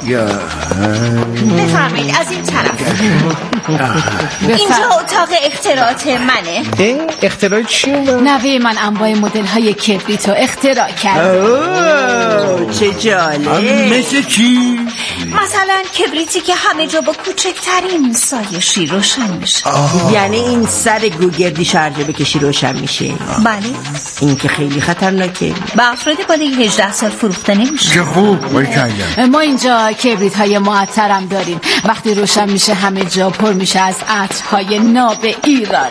بفرمایید از این طرف. اینجا اتاق اختراعات منه. اختراع چی؟ نوه من انواع مدل های کبریتو اختراع کرد. چه جالب. مثل چی؟ مثلا کبریتی که همه جا با کوچکترین سایشی روشن میشه. یعنی این سر گوگردی شارژه بکشی روشن میشه؟ بله. این که خیلی خطرناکه. به افراد بالای 18 سال فروخته نمیشه. چه خوب باریکلا. ما اینجا کبریت های معطرم داریم. وقتی روشن میشه همه جا پر میشه از عطرهای ناب ایران.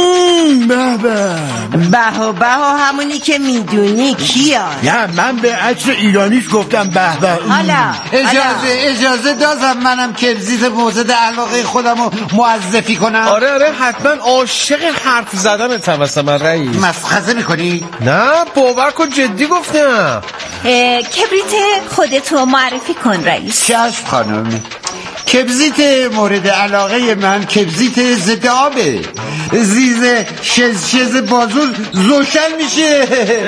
به همونی که میدونی کیا؟ نه من به عطر ایرانیش گفتم به. حالا اجازه دازم منم کبریت مورد علاقه خودمو معرفی کنم. آره حتما. عاشق حرف زدن توسط من رئیس. مسخره میکنی؟ نه باور کن جدی گفتم. کبریت خودتو معرفی کن رئیس. چشم خانم. کبریت مورد علاقه من کبریت ضد آبه. زیز شز بازو روشن میشه.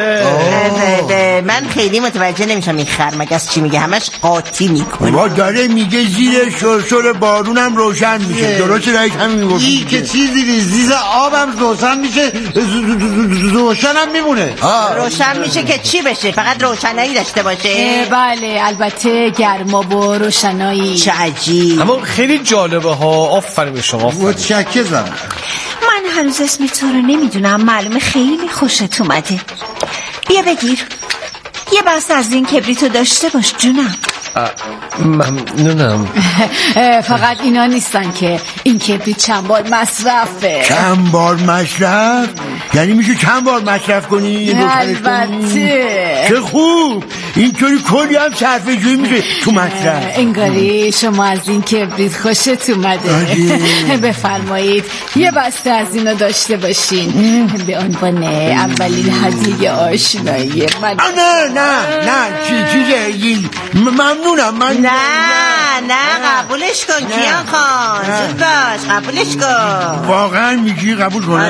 من خیلی متوجه نمیشم این خرمگس چی میگه. همش قاطی میکنه. ما داره میگه زیر شرشر بارونم روشن میشه. درست رئیس همین گفت. این که چیزی زیز آبم روشن میشه روشنم میمونه. روشن میشه که چی بشه؟ فقط روشنایی داشته باشه؟ بله البته گرما و روشنایی. چه عجیب. اما خیلی جالبه ها. آفرین به شما. متشکرم. من هنوز اسم تو رو نمیدونم. معلومه خیلی خوشت اومده. بیا بگیر. یه بسته از این کبریتو داشته باش جونم. ممنونم. فقط اینا نیستن که این کبریت چند بار مصرفه. چند بار مصرف؟ یعنی میشه چند بار مصرف کنی؟ البته. چه خوب. اینطوری کلی هم صرفه جویی میشه تو مصرف. انگاری شما از این کبریت خوشت اومده. بفرمایید یه بسته از اینا داشته باشین به عنوان اولین هدیه آشنایی من. نه چیزه ممنونم. من نه قبولش کن کیان خان. زود باش قبولش کن. واقعا میگی قبول کنم؟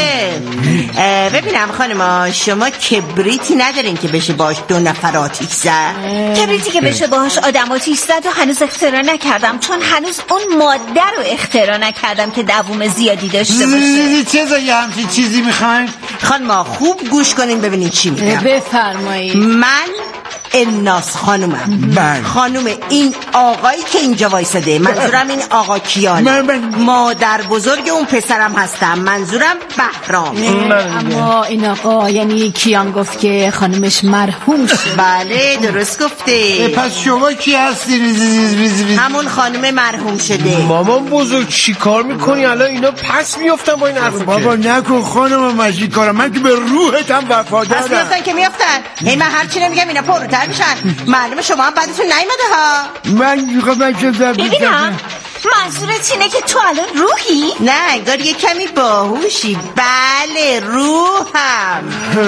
آره. ببینم خانما شما کبریتی ندارین که بشه باش 2 نفر آتیش زد؟ کبریتی که بشه باش آدم آتیش زد و هنوز اختراع نکردم، چون هنوز اون ماده رو اختراع نکردم که دوام زیادی داشته باشه. چه یه همچین چیزی میخواین؟ خانما خوب گوش کنین ببینین چی میگم. بفرمایید. من الناس خانومم. خانوم این آقایی که اینجا وایساده. منظورم این آقا کیانه. مادر بزرگ اون پسرم هستم. منظورم بهرام. اما این آقا یعنی کیان گفت که خانومش مرحوم شد. بله درست گفته. پس شما کی هستین؟ همون خانوم مرحوم شده. مامان بزرگ چی کار میکنی الان؟ اینا پس میافتن با این حرفا. بابا نکن خانم مجید کارم. من که به روحتم وفادارم. پس میافتن که میافتن. هی من هرچی نمیگم اینا پروتر میشن. معلومه شما هم بعدتون نیومده ها. من چه ببینم منظورت اینه که تو الان روحی؟ نه انگار یه کمی باهوشی. بله روحم.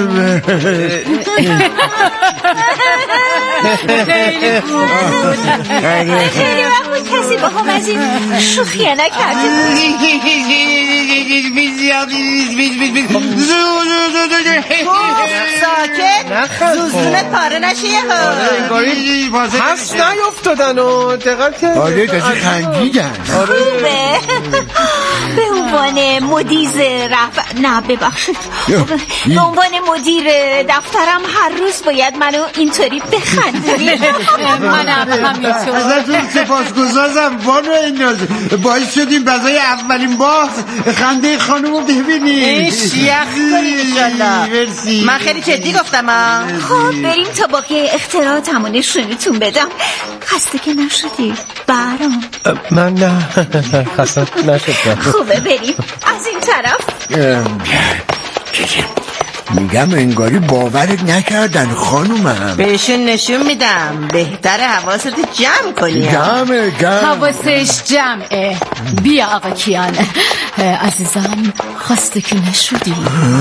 خیلی خوب بود. خیلی وقت بود کسی با هم از این شوخیه نکرده ساکت. زوزونت پاره نشه یه ها. پس نیفتادن و دقیق که آره کسی خندیدن. خوبه. به عنوان مدیر نه ببخشید به عنوان مدیر دفترم هر روز باید منو اینطوری بخندونی. منم همینطور. ازتون سپاسگزارم بانو الناز. باعث شدیم برای اولین بار خنده خانومو ببینیم. شیخ کنید انشالله. من خیلی جدی گفتم. خب بریم تا باقی اختراعاتمو نشونتون بدم. خسته که نشدی برام؟ من نه خسته نشدم. خوبه بریم از این طرف. میگم انگاری باورت نکردن خانومم. بهشون نشون میدم بهتر حواست جمع کنی. حواسش جمعه. بیا آقا کیان عزیزم. خسته که نشدی؟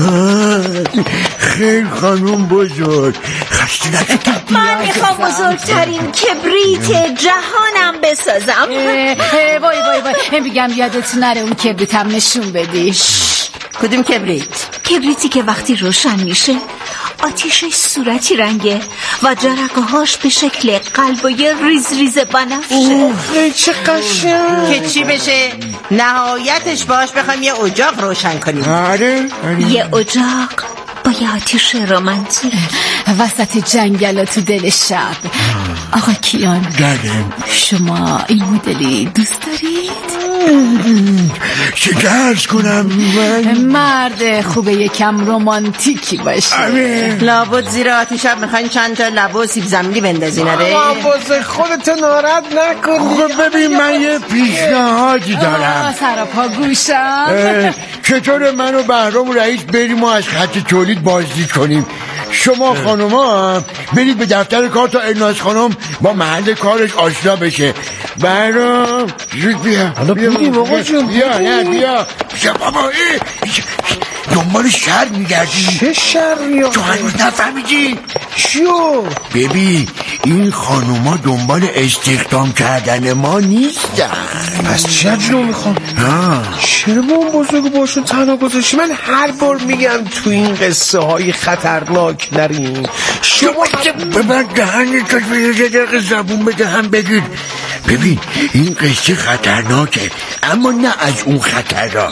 خیلی خانوم بزرگ خسته نشدی. من میخوام بزرگترین کبریت جهانم بسازم. وای میگم یادت نره اون کبریتم نشون بدی. کدوم کبریت؟ کبریتی که وقتی روشن میشه آتیشش صورتی رنگه و جرقه‌هاش به شکل قلب و یه ریز ریز بنفشه. چه قشنگ. که چی بشه؟ نهایتش باش بخوایم یه اجاق روشن کنیم. آره یه اجاق با یه آتیش رمانتیک وسط جنگل و تو دل شب. آقا کیان شما این مدلی دوست دارید؟ چه عرض کنم؟ مرد خوبه یکم رومانتیکی باشه. لابد زیر آتیشم میخواین چند تا لبه و سیب زمینی بندازین. آره واسه خودت ناراحت نکنی. ببین من یه پیشنهادی دارم. سراپا گوشم. چطور من و بهرام و رئیس بریم و از خط تولید بازدید کنیم؟ شما خانوما برید به دفتر کار تا الناز خانم با محل کارش آشنا بشه. بهرام زود بیا. حالا بریم آقا جون. بیا بابا دنبال شر میگردی. چه شری؟ تو هنوز نفهمیدی؟ چیو؟ ببین این خانوما دنبال استخدام کردن ما نیستن. پس چه عجلو میخوام؟ چرا با اون بزرگ باشون تنها گذاشتی؟ من هر بار میگم تو این قصه های خطرناک نریم. شما ببر دهنتو یه دقیقه زبون بده هم بگیر. ببین این قصه خطرناکه اما نه از اون خطرها.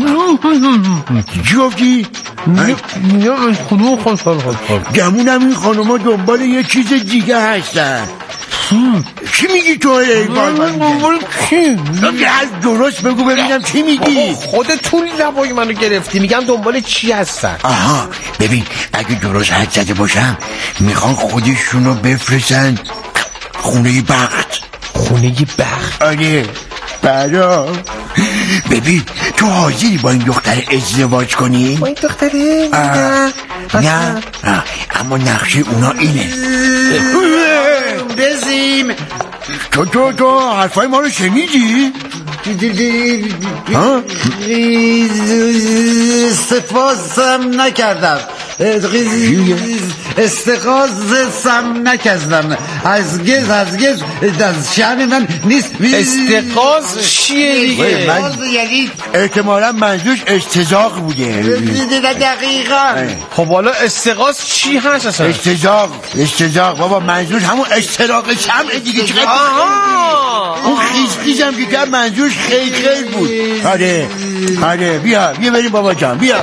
جوگی نه از خانوم خواستن گمونم این خانوما دنبال یه چیز دیگه هستن. چی میگی تو ایوان؟ من دنبال کی؟ درست بگو ببینم چی میگی؟ خودتون لبای منو گرفتی. میگم دنبال چی هستن. آها ببین اگه درست حد زده باشم میخوان خودشونو بفرستن خونه بخت. خونه بخت؟ آره برا ببین تو حاضری با این دختر ازدواج کنی؟ با این دختره؟ نه اما نقشه اونا اینه. بزیم تو حرفای ما رو شنیدی؟ استفازم نکردم. استقاضم نکردم. از شأن من نیست. استقاض چیه دیگه؟ یعنی احتمالا منظورش استزاق بوده. دقیقا. خب حالا استقاض چی هست اصلا؟ استزاق بابا منظور همون استراق شمع دیگه. اون خیزم که منظورش خیلی بود. آره بیا بریم بابا جان بیا.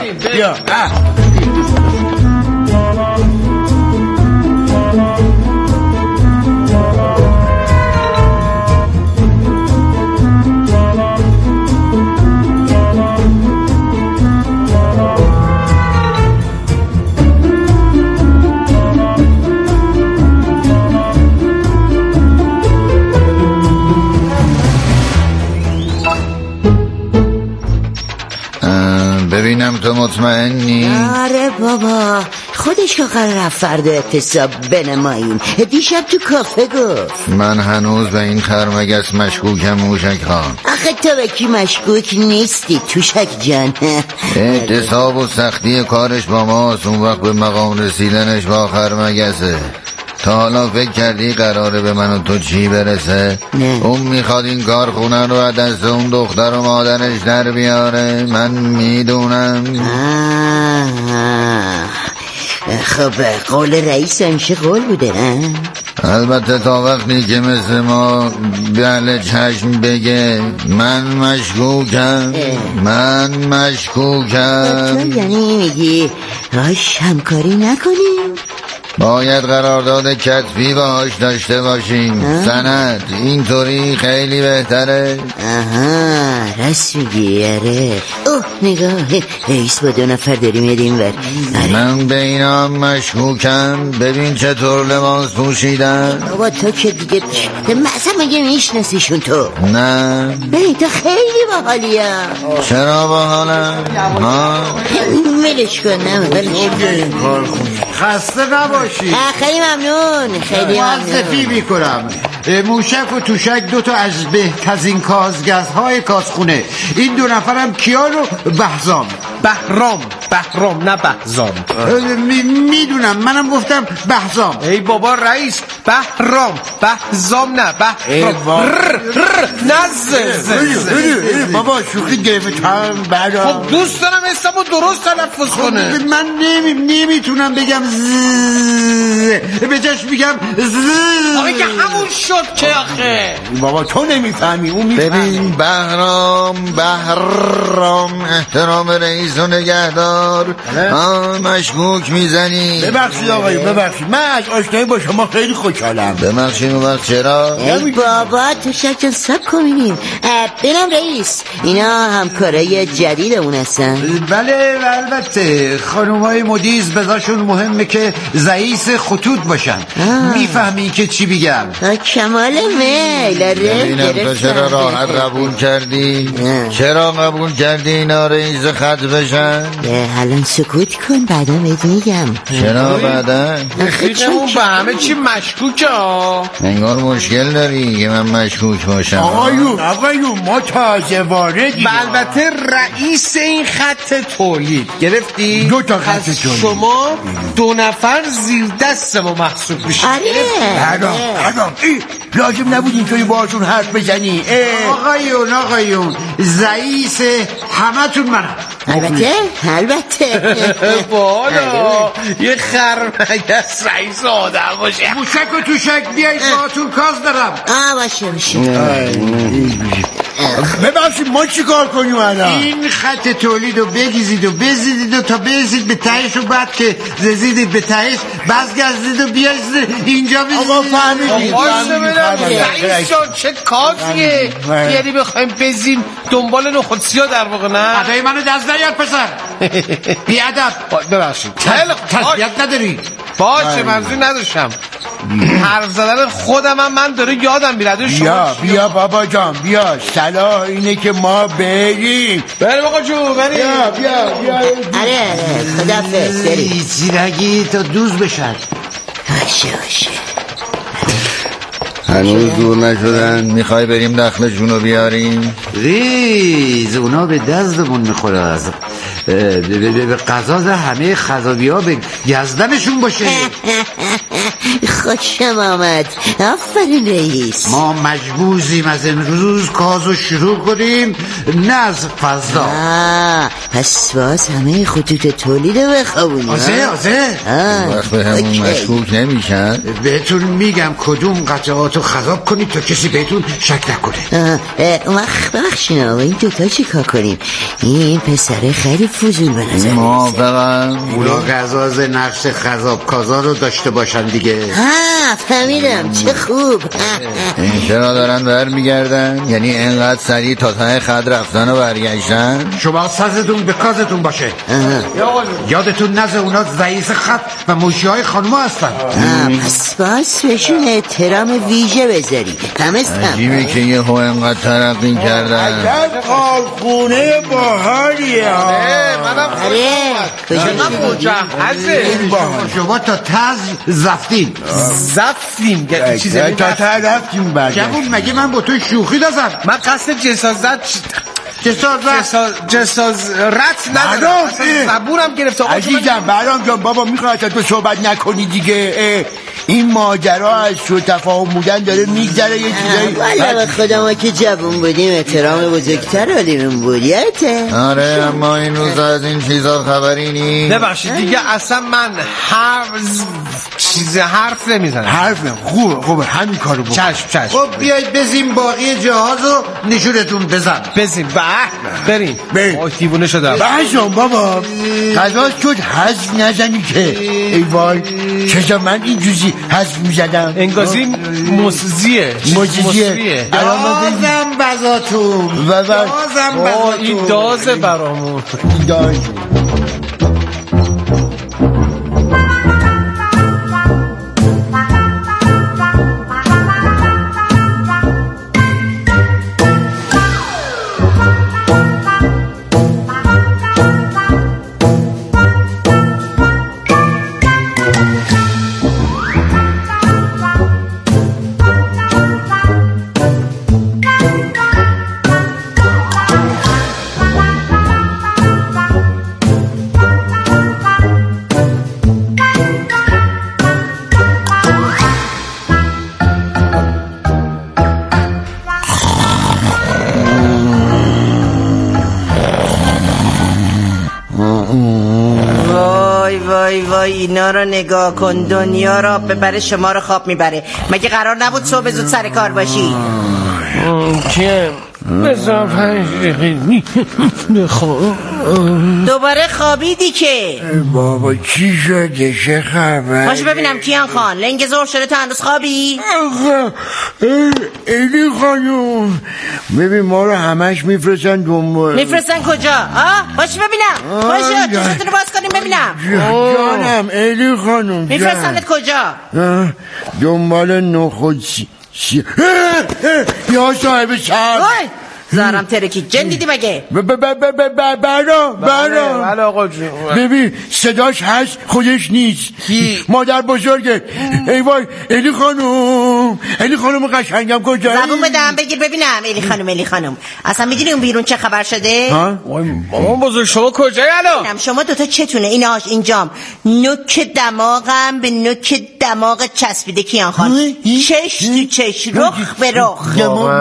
ببینم تو مطمئنی؟ آره بابا خودش که قرار رفت فردا اعتصاب بنماییم. دیشب تو کافه گفت. من هنوز به این خرمگس مشکوکم موشک خان. آخه تو به کی مشکوک نیستی توشک جان؟ اعتصاب و سختی کارش با ماست، اون وقت به مقام رسیدنش با خرمگسه. تا حالا فکر کردی قراره به من و تو چی برسه؟ نه. اون میخواد این کارخونه رو از دست اون دختر و مادرش در بیاره. من میدونم. خب قول رئیس همیشه قول بوده نه؟ البته تا وقتی که مثل ما بله چشم بگه من مشکوکم. تو یعنی میگی راش همکاری نکنیم؟ باید قرارداد کتبی باهاش داشته باشیم. سند اینطوری خیلی بهتره. راست میگی. آره نگاه رئیس با 2 نفر داریم میدیم ور. من به اینا مشکوکم. ببین چطور لباس پوشیدن. بابا تو که دیگه مثلا مگه میشناسیشون تو؟ نه ببین تو خیلی باحالیم. چرا باحالم؟ ولش کن. خسته نباشی. خیلی ممنون. خیلی معرفی میکنم. موشک و توشک 2 تا از بهترین کازگزهای کازخونه. این 2 نفرم کیان و بهرام. بهرام نه بهزام. میدونم، منم گفتم بهزام. ای بابا رئیس، بهرام، بهزام نه بهرام. نه بابا شوخی گرفتم. خب دوست دارم اسمو درست تلفظ کنه. من نمیتونم بگم به جاش میگم آقا که همون شد که آخه. بابا تو نمیفهمی، اون میفهمی. ببین بهرام احترام رئیس و نگهدار. مشکوک میزنی. ببخشید آقای، ببخشید، من از آشنایی با شما خیلی خوشحالم. ببخشید اون وقت چرا؟ ای بابا تو شکل سب کنیم. ببینم رئیس، اینا همکارای جدیدمون هستن؟ بله البته، خانومای مدیز بذاشون مهمه که رئیس خطوط باشن. میفهمی که چی بگم؟ کمال میل. ببینم تو چرا راحت قبول کردی؟ چرا قبول کردی اینا رئیس خط بشن؟ الان سکوت کن بعدا بهت میگم. چرا بعدا؟ خیلیمون به همه چی مشکوکه. انگار مشکل داری که من مشکوک باشم. آقایون ما تازه واردیم. البته رئیس این خط تولید گرفتی؟ 2 تا خط تولید. شما 2 نفر زیر دست ما محسوب میشید. بهرام لازم نبود اینطوری باهاتون حرف بزنی. آقایون رئیس همتون منم. البته بالا یه خرمگس رئیس آدم باشه. موشک و توشک بیایید باهاتون کاز دارم. باشه ببخشید ما چی کار کنیم الان؟ این خط تولید رو بگیزید و بزیدید و تا برسید به تهش و بعد که رسیدید به تهش بازگردید و بیایید اینجا بزیدید. آقا فهمیدید. رئیس جان چه کازیه؟ یعنی بخوایم بزیم دنبال نخودسیا در واقع؟ نه ادای منو دست نیار پسر. بیادب. ببخشید تسبیت نداری؟ باشه منظور نداشتم. حرف زدن خودم من داره یادم میره. بیا بابا جان بیا. صلاح اینه که ما بریم. بریم آقا جو بریم. بیا. آره خدافظ. بریم زیرگی تا دوز بشن. باشه هنوز دور نشدن. میخوای بریم دخلشونو بیاریم؟ ریز اونا به دزدمون میخوره. به قضا همه خضابی ها به گزدنشون باشه. خوشم آمد. آفرین رئیس. ما مجبوریم از امروز کازو شروع کنیم، نه از فضا. پس باز همه خطوط تولید رو بخوابونیم. آزه وقت به همون مشکوک نمیشن. بهتون میگم کدوم قطعاتو خراب کنید تا کسی بهتون شک نکنه. بخشین آقا این دوتا چی کار کنیم؟ این پسره خیلی فضول به نظر موافقم. اونا قزاز نقش خذاب کازا رو داشته باشن دیگه. فهمیدم چه خوب. این چرا دارن برمیگردن؟ یعنی انقدر سریع تا ته خط رفتن و برگشتن؟ شما سازتون به کازتون باشه. یادتون نزه اونا رئیس خط و موشی های خانوما هستن. پس باز بهشون احترام ویژه بذاری. عجیبه که یه انقدر ترقی کردن. خونه باحالیه. منم مجهزه. شما تا تز زفتیم چیزی تا تز رفتیم برگشت. جوون مگه من با تو شوخی دازم؟ من قصد جسارت ندارم. زبورم گرفته. عزیزم بهرام جان بابا میخواد تو صحبت نکنی دیگه. این ماجرا از سوء تفاهم بودن داره میگذره یه چیزایی. والا خدا ما که جوون بودیم احترام بزرگتر آدیمون بود. یادته؟ آره اما این روز از این چیزا خبری نیست. ببخشید دیگه اصلا من حرف نمیزنم. حرف خوبه همین کارو بکن. چشم. خب بیایید بزیم باقی جهازو نشونتون بزیم. بریم. دیوونه شدم. باشم بابا قضا شد حذف نزنی که. ای وای چرا من این جوزی حذف میزدم. انگازی موسیزیه. دازم بزاتون. این دازه برامون. اینا رو نگاه کن، دنیا را ببره شما رو خواب میبره. مگه قرار نبود صبح زود سر کار باشی؟ که بذار 5 دقیقه دوباره خوابیدی که؟ بابا چی شده؟ چه خبر؟ باشه ببینم کیان خان، لنگ زور شده تو هنوز خوابی؟ ایلی خانوم ببین ما رو همش میفرستن دنبال. میفرستن کجا؟ باشه ببینم. باشه چشتون رو باز کنیم ببینم. جانم ایلی خانوم میفرستنت کجا؟ دنبال نخود یا صاحب سر زارم ترکی جن دیدی مگه؟ برا آقا جون ببین صداش هست خودش نیست. مادر بزرگه. ای وای الی خانوم قشنگم کجایی؟ زبون بدم بگیر ببینم. الی خانوم اصلا میدونی اون بیرون چه خبر شده؟ مامان بزرگ شما کجایی الان؟ شما دوتا چتونه؟ اینجام نوک دماغم به نوک دماغ چسبیده کیان خان. چش تو چش، رخ به رخ.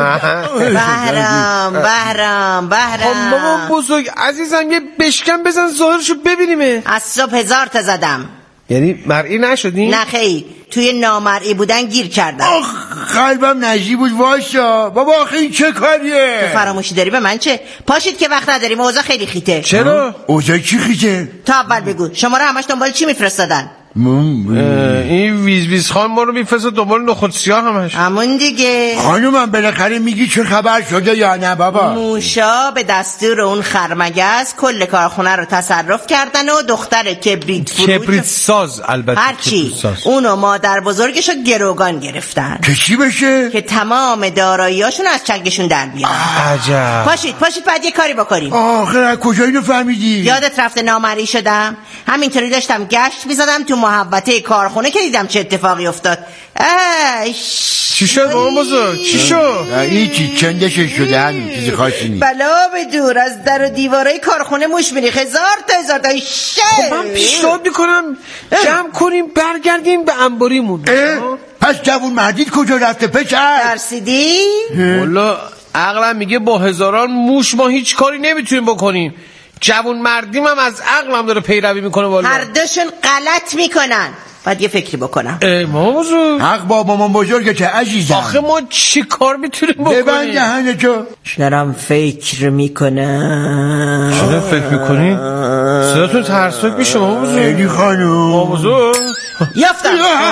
بهرام مامان بزرگ عزیزم یه بشکن بزن ظاهرشو ببینیمه. از صبح 1000 تا زدم. یعنی مرئی نشدی؟ نه خیر، توی نامرئی بودن گیر کردم. قلبم نجی بود واشا. بابا آخه این چه کاریه؟ تو فراموشی داری به من چه؟ پاشید که وقت نداریم، اوضاع خیلی خیته. چرا؟ اوضاع چی خیته؟ تا اول بگو شما رو همش دنبال چی میفرستادن؟ این ویز خان ما رو میفرستاد دنبال نخود سیاه همش. همون دیگه. خانومم بالاخره میگی چه خبر شده یا نه بابا؟ موشا به دستور اون خرمگس کل کارخونه رو تصرف کردن و دختر کبریت ساز البته هرچی اونو مادر بزرگشو گروگان گرفتن. که چی بشه؟ که تمام داراییاشون از چنگشون در بیان. عجب. پاشید بعد یه کاری بکنیم. آخه از کجا اینو فهمیدی؟ یادت رفته نامرئی شدم؟ همینطوری داشتم گشت میزدم تو محوطه کارخونه که دیدم چه اتفاقی افتاد. چی شد مامان بزرگ؟ چی شد؟ هیچی چندش شده همین چیزی خاصی نیست. بلا به دور از در و دیوارای کارخونه موش میری. 1000 تا خب من پیشنهاد میکنم جمع کنیم برگردیم به انباریمون. پس جوون مردید کجا رفته پسر؟ ترسیدی؟ والا عقلم میگه با هزاران موش ما هیچ کاری نمیتونیم بکنیم. جوون مردیم هم از عقلم داره پیروی میکنه. والا هر دوشون غلط میکنن. باید یه فکری بکنم. مامان بزرگ حق با مامان بزرگه چه عزیزم. آخه ما چی کار میتونیم بکنیم؟ ببند دهنتو. دارم فکر میکنم. چرا فکر میکنی؟ صداتون ترسناک میشه مامان بزرگ. ایلی خانوم مامان بزرگ یافتم.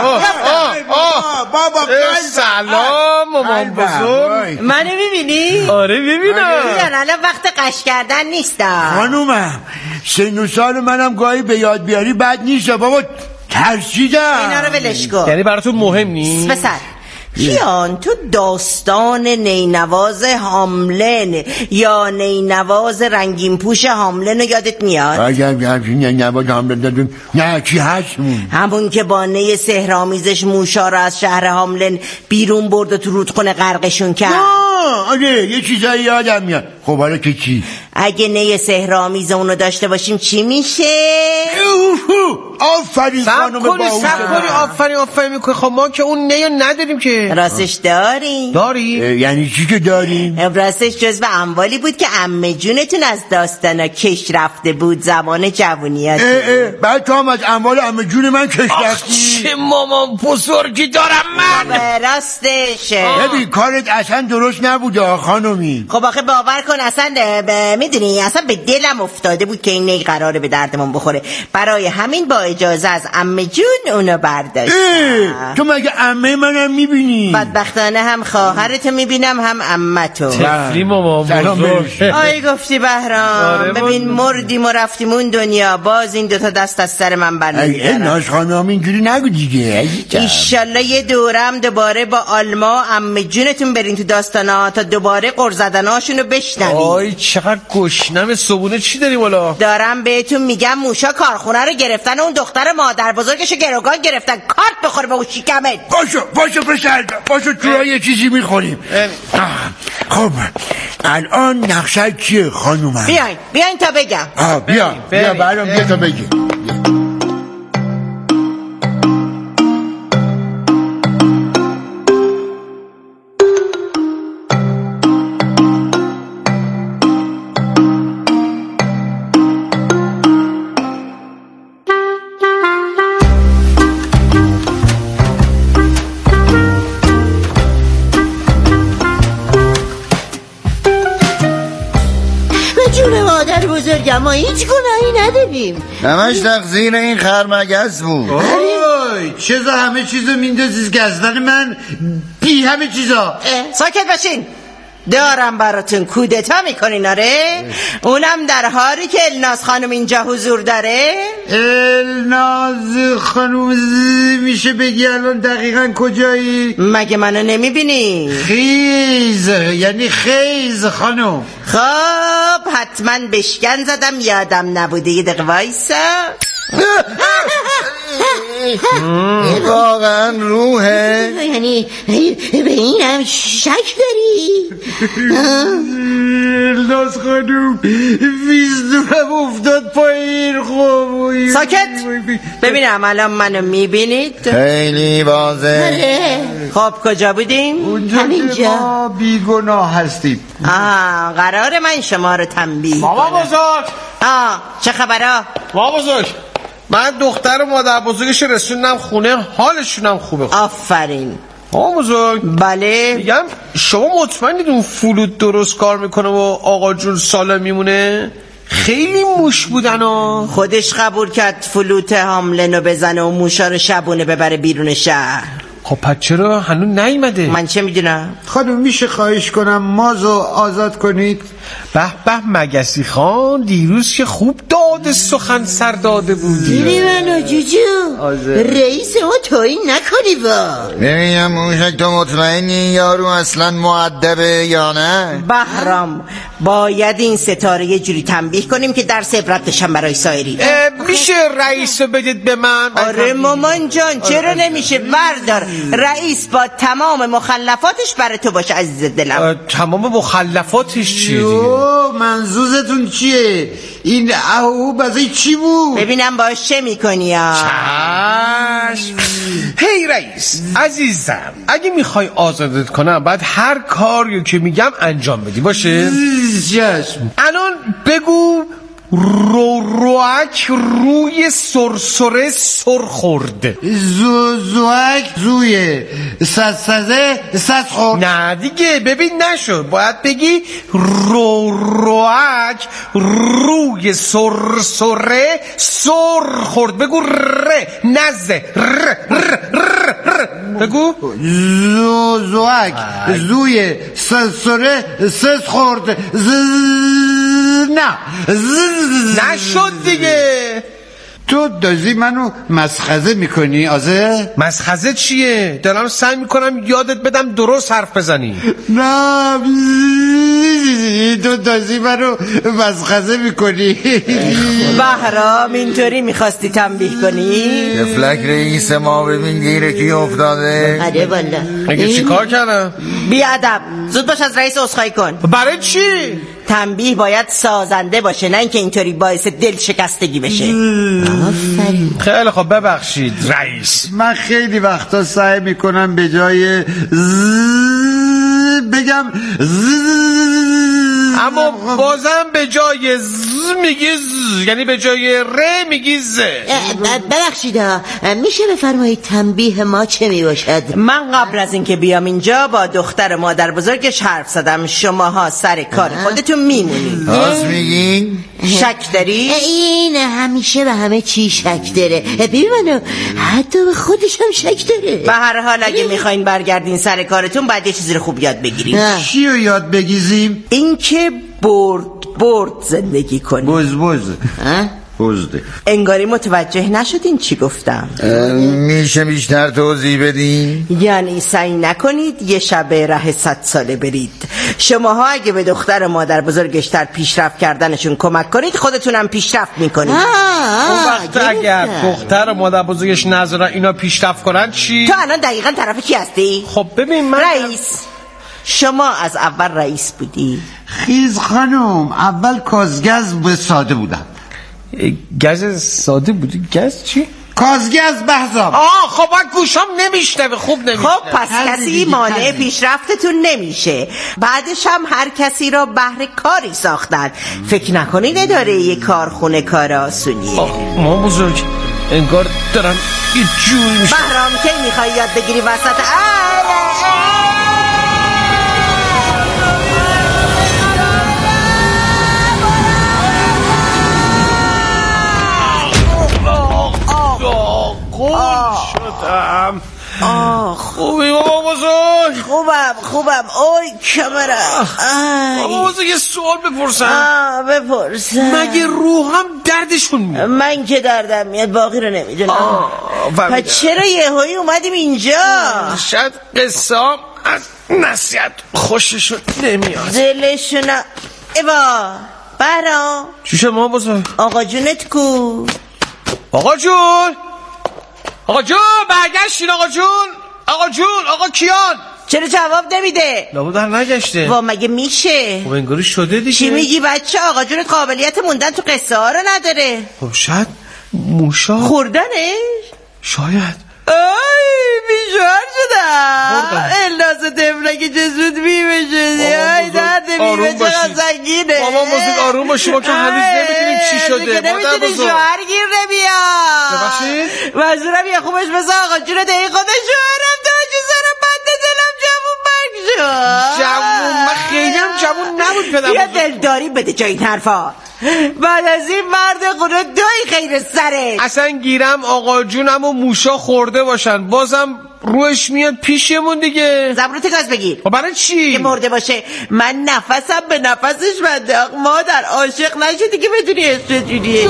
بابا سلام مامان بزرگ. منو میبینی؟ آره میبینم. الان وقت قش کردن نیستم. خانومم سن و سال منم گاهی به یاد بیاری بد نیست بابا. ترسیدم. اینا رو ولش کن. یعنی براتون مهم نیست؟ پسر کیان تو داستان نینواز هاملن یا نینواز رنگین پوش هاملن رو یادت میاد؟ نینواز هاملن دادون. نه چی هست؟ همون که با نی سحرآمیزش موشا رو از شهر هاملن بیرون برد و تو رودخونه غرقشون کرد. آره یه چیزایی یادم میاد. خب حالا که چی؟ اگه نی سحرآمیز اونو داشته باشیم چی میشه؟ آفرین خانم باهوش. آفرین میکنی. خب ما که اون نیو نداریم که. راستش داریم. یعنی چی که داریم؟ راستش جزو اموالی بود که عمه جونتون از داستانا کش رفته بود زمان جوونیات. بعد تو هم از اموال عمه جون من کش رفتی. چه مامان بزرگی دارم من. راستش ببین کارت اصلا درست نبوده خانومی. خب آخه باور کن اصلا میدونی اصلا به دلم افتاده بود که این نی قراره به دردمون بخوره. برای همین با اجازه از عمه جون اونو برداشتم. تو مگه عمه منم میبینی؟ بدبختانه هم خواهرتو میبینم هم عمتو. تفلی مامان بزرگ. آی گفتی بهرام. ببین مردیم و رفتیم اون دنیا باز این دوتا دست از سر من برنمیدارن. ناز خانم اینجوری نگو دیگه. ایشالله یه دورم دوباره با آلما عمه جونتون برین تو داستانا تا دوباره قر زدناشونو بشنوی. آی چقدر گشنم صبونه. چی داری والا؟ دارم بهتون میگم موشا کارخونه رو گرفتن و اون دختر مادر بزرگشو گروگان گرفتن. کارت بخوره به اون شکمت. باشو پسر باشو تو یه چیزی میخوریم. خب الان نقشه چیه خانومم؟ بیاین تا بگم. بیا برام بیا تا بگی. بگم ما هیچ گناهی نداریم. همش تقصیر این خرمگس بود. اوی چرا همه چیزو میندازید گردن من؟ بی همه چیزا. ساکت باشین. دارم براتون کودتا میکنین آره؟ اونم در حالی که الناز خانم اینجا حضور داره. الناز خانم میشه بگی الان دقیقا کجایی؟ مگه منو نمیبینی؟ خیز، یعنی خیز خانم. خب حتما بشکن زدم یادم نبوده. یه دقیقه وایسا. واقعا روحه؟ یعنی به این هم شک داری؟ الناز خانم ویزدورم افتاد پایین. خب ساکت. ببینم الان منو میبینید؟ خیلی واضح. خب کجا بودیم؟ اونجا که ما بیگناه هستیم. قرار من شما رو تنبیه بابا بزرگ. چه خبره؟ بابا بزرگ من دختر و مادر بزرگش رسوندم خونه، حالشونم خوبه. آفرین. بابا بزرگ بله میگم شما مطمئنید اون فلوت درست کار میکنه و آقا جون سالم میمونه؟ خیلی موش بودن و خودش قبول کرد فلوت هاملنو بزنه و موشا رو شبونه ببره بیرون شهر. خب پس چرا هنوز نیومده؟ من چه میدونم؟ خانم میشه خواهش کنم مازو آزاد کنید؟ به به مگسی خان دیروز که خوب داد سخن سر داده بودی. دیری منو جوجو رئیس ما تویی نکنی با. ببینم موشک تو مطمئنی یارو اصلا مؤدبه یا نه؟ بهرام باید این ستاره یه جوری تنبیه کنیم که درس عبرت بشن برای سایری. میشه رئیس بدید به من؟ آره مامان جان چرا نمیشه؟ بردار رئیس با تمام مخلفاتش برای تو باشه عزیز دلم. تمام مخلفاتش چیه؟ منظورتون چیه؟ این اهو بازی چی بود؟ ببینم باش چه میکنی چشم. هی رئیس عزیزم اگه میخوای آزادت کنم بعد هر کاریو که میگم انجام بدی باشه؟ چشم. الان بگو روک روی سرسره سر خورد. زوک روی سزه سز خورد. نه دیگه ببین نشد، باید بگی روک روی سرسره سر خورد. بگو ر نزه ر بگو زوک روی سرسره سز خورد. نه نشد دیگه. تو دازی منو مسخره میکنی آزه؟ مسخره چیه؟ دارم سعی میکنم یادت بدم درست حرف بزنی. نه تو دازی منو مسخره میکنی. بهرام اینطوری میخواستی تنبیه کنی؟ تفلک رئیس ما ببین گیره کی افتاده. آره والا. مگه چی کار کردم؟ بی ادب زود باش از رئیس عذرخواهی کن. برای چی؟ تنبیه باید سازنده باشه نه اینکه اینطوری باعث دل شکستگی بشه. خیلی خب ببخشید رئیس. من خیلی وقتا سعی میکنم به جای بگم اما بازم به جای میگی یعنی به جای ر میگی ز. ببخشید میشه بفرمایید تنبیه ما چه میباشد؟ من قبل از اینکه بیام اینجا با دختر مادر بزرگش حرف زدم. شماها سر کار خودتون میمونید. راست میگین؟ شک داری؟ این همیشه به همه چی شک داره. ببین منو حتی به خودش هم شک داره. به هر حال اگه میخواین برگردین سر کارتون باید یه چیزی رو خوب یاد بگیریم. چی رو یاد بگیزیم؟ این که برد زندگی کنیم. بزده. انگاری متوجه نشدین چی گفتم. میشه بیشتر توضیح بدین؟ یعنی سعی نکنید یه شب ره 100 ساله برید. شماها اگه به دختر مادر بزرگش در پیشرفت کردنشون کمک کنید خودتونم پیشرفت میکنید. اون وقت اگر دختر و مادر بزرگش نذارن اینا پیشرفت کنن چی؟ تو الان دقیقا طرف کی هستی؟ خب ببین من رئیس. شما از اول رئیس بودی؟ خیز خانم اول کازگز به ساده بودم. گز ساده بودی؟ گز چی؟ کازگز بهزام. خب من گوشام نمیشنوه. خوب نمیشنوه. خب پس کسی مانع پیشرفتتون نمیشه. بعدش هم هر کسی را بهر کاری ساختن. فکر نکنید اداره یه کارخونه کار آسونیه. ما بزرگ انگار دارم یه جوری میشه. بهرام کی میخوای یاد بگیری وسط خوبی بابا بزرگ؟ خوبم. اوی کمرم. بابا بزرگ یه سوال بپرسم. بپرسم. مگه روحم دردشون میاد؟ من که دردم میاد باقی رو نمیدونم. پس چرا یهویی اومدیم اینجا؟ شاید قصه ها از نصیحت خوششون نمیاد. دلشون ایوا بهرام چی شد ما بزرگ؟ آقا جونت کو؟ آقا جون برگشتین. آقا جون آقا کیان چرا جواب نمیده؟ لابد در نگشته. وا مگه میشه؟ خب انگاری شده دیگه. چی میگی بچه؟ آقا جونت قابلیت موندن تو قصه ها رو نداره. خب شاید موشا خوردنش؟ شاید. آی بیشوهر شدم. الناس تفلک چه زود بیمه شدی. آی درد بیمه چقدر زنگینه. مامان بزرگ آروم باشی، ما که هنوز نمیدونیم چی شده. نمیدونی شوهر گیر نمیاد. ببخشید منظورم یه خوبش مثل آقا جون دهی خودش شوهرم تا چیزارم بند دلم جوون برگ شد. من خیلی هم جوون نبود پدر. بیا دلداری بده جای این حرفا. بعد از این مرد خونه دای خیر سرت. اصلا گیرم آقا جونم و موشا خورده باشن بازم روش میاد پیشمون دیگه. زبونت گاز بگیر. برای چی؟ که مرده باشه. من نفسم به نفسش بنده. مادر عاشق نشدی که بدونی اسم جوریه.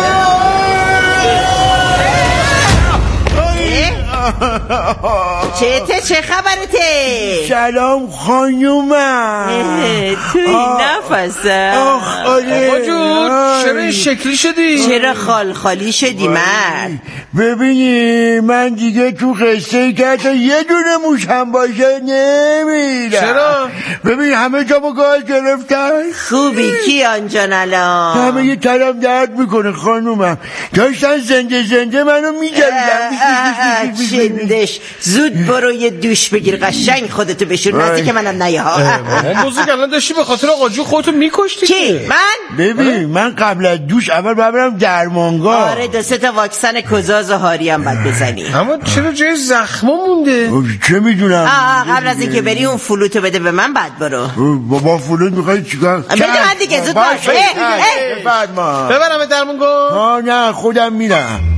چه خبرته؟ سلام خانومم. تو این نفسم. آقا جون چرا این شکلی شدی؟ چرا خالی شدی من؟ ببینی من دیگه تو قصه که حتی یه دونه موش هم باشه نمیرم. چرا؟ ببین همه جا با گاز گرفتن. خوبی کیان جان الان؟ همه یه طرف درد میکنه خانومم. داشتن زنده منو میگردن. چندش زود برو یه دوش بگیر قشنگ خودتو بشور نزدیک منم نیا. مامان بزرگ الان داشتی به خاطر آقا جون خودتو میکشتی. کی؟ من؟ ببین من قبل از دوش اول برم درمانگاه. آره 2 تا واکسن کزاز و هاری هم باید بزنی. اما چرا جای زخما مونده؟ چه میدونم. قبل از اینکه بری اون فلوتو بده به من بعد برو. با فلوت میخوای چیکار؟ بده من دیگه زود باش. ببرم درمونگاه؟ نه خودم میرم.